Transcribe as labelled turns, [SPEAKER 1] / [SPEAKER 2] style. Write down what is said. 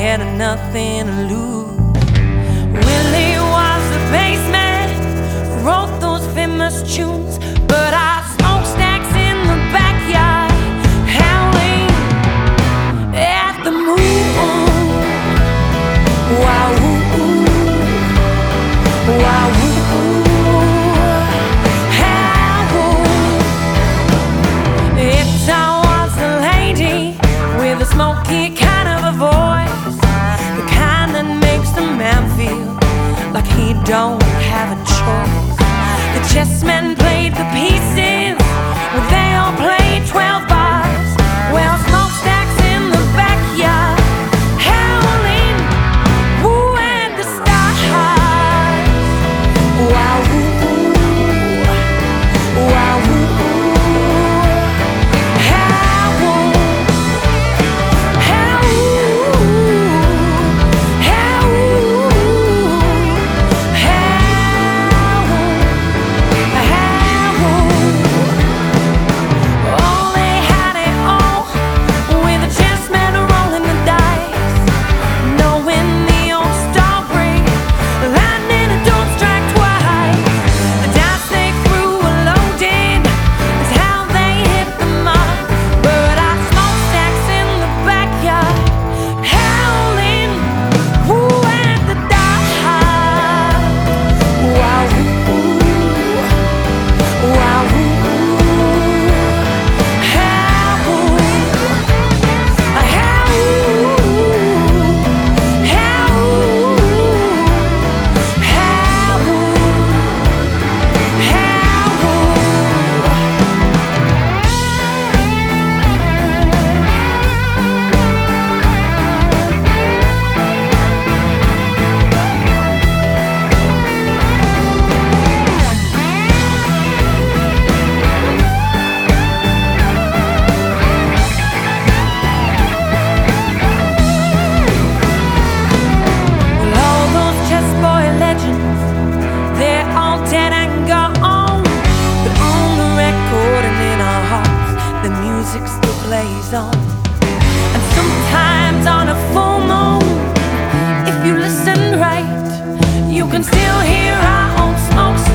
[SPEAKER 1] scared of nothing to lose. Willie was the bassman who wrote those famous tunes, but our smokestacks in the backyard, howling at the moon. Wow, wow, smoky kind of a voice, the kind that makes the man feel like he don't have a choice. The chessmen played the pieces, well, they all played 12 bars. Well, smokestacks in the backyard, howling, woo, at the stars. Wow, wow, music still plays on. And sometimes on a full moon, if you listen right, you can still hear our own smoke.